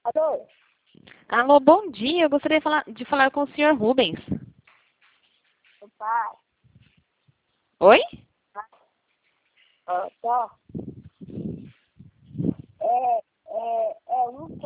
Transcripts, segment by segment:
Alô? Alô, bom dia. Eu gostaria de falar com o senhor Rubens. Meu pai. Oi? Só. É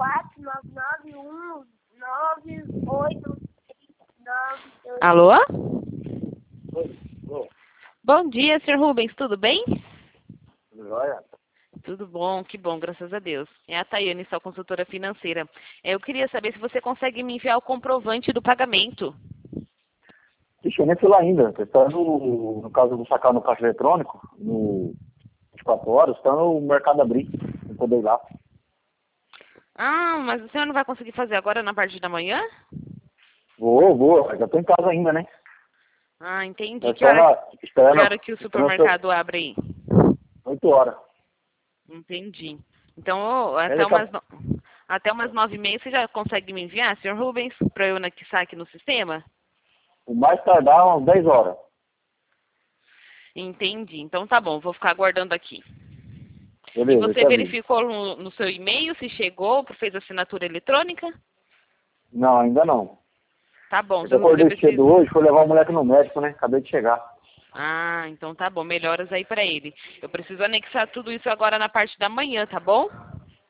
149919839. Alô? Oi, oi. Bom dia, senhor Rubens. Tudo bem? Tudo jóia? Tudo bom, que bom, graças a Deus. É a Tayane, sua consultora financeira. Eu queria saber se você consegue me enviar o comprovante do pagamento. Ixi, eu nem fui lá ainda. Estou esperando, no caso do sacar no caixa eletrônico, no 24 horas, está no mercado abrir. Não poder ir lá. Ah, mas o senhor não vai conseguir fazer agora na parte da manhã? Vou. Já estou em casa ainda, né? Ah, entendi. É só lá, Que hora que o esperando supermercado abre aí? 8 horas. Entendi. Então, ô, Aí até umas 9h30 você já consegue me enviar, senhor Rubens, para eu anexar aqui no sistema? o mais tardar umas 10 horas. Entendi. Então tá bom, vou ficar aguardando aqui. E Beleza, eu você te aviso. verificou no seu e-mail se chegou, fez assinatura eletrônica? Não, ainda não. Tá bom, Eu seu Rubens, eu acordei cedo preciso. hoje, fui levar o moleque no médico, né? Acabei de chegar. Ah, então tá bom, melhoras aí pra ele. Eu preciso anexar tudo isso agora na parte da manhã, tá bom?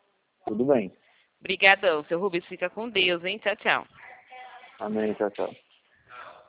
Tudo bem. Obrigadão, seu Rubens, fica com Deus, hein? Tchau, tchau. Amém, tchau, tchau.